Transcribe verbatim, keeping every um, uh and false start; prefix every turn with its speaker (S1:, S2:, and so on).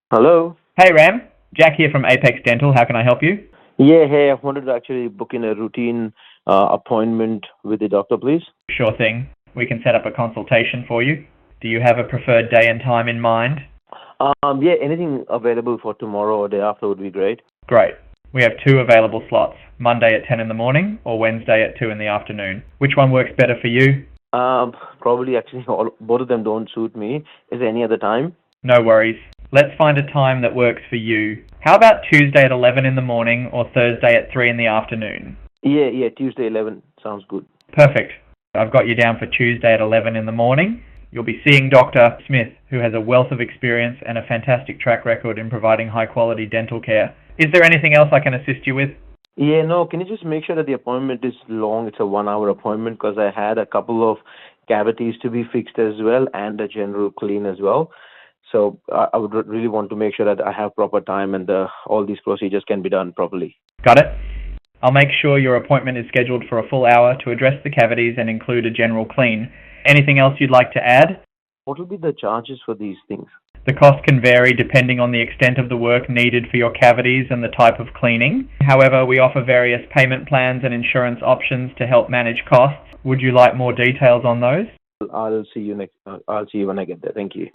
S1: Hello.
S2: Hey Ram, Jack here from Apex Dental. How can I help you?
S1: Yeah, hey, I wanted to actually book in a routine uh, appointment with the doctor, please.
S2: Sure thing. We can set up a consultation for you. Do you have a preferred day and time in mind?
S1: Um, yeah, anything available for tomorrow or day after would be great.
S2: Great. We have two available slots, Monday at ten in the morning or Wednesday at two in the afternoon. Which one works better for you?
S1: Um, probably actually all, both of them don't suit me. Is there any other time?
S2: No worries. Let's find a time that works for you. How about Tuesday at eleven in the morning or Thursday at three in the afternoon?
S1: Yeah, yeah, Tuesday eleven sounds good.
S2: Perfect. I've got you down for Tuesday at eleven in the morning. You'll be seeing Doctor Smith, who has a wealth of experience and a fantastic track record in providing high-quality dental care. Is there anything else I can assist you with?
S1: Yeah, no, can you just make sure that the appointment is long? It's a one-hour appointment because I had a couple of cavities to be fixed as well and a general clean as well. So I, I would really want to make sure that I have proper time and the, all these procedures can be done properly.
S2: Got it? I'll make sure your appointment is scheduled for a full hour to address the cavities and include a general clean. Anything else you'd like to add?
S1: What will be the charges for these things?
S2: The cost can vary depending on the extent of the work needed for your cavities and the type of cleaning. However, we offer various payment plans and insurance options to help manage costs. Would you like more details on those?
S1: I'll see you next. Uh, I'll see you when I get there. Thank you.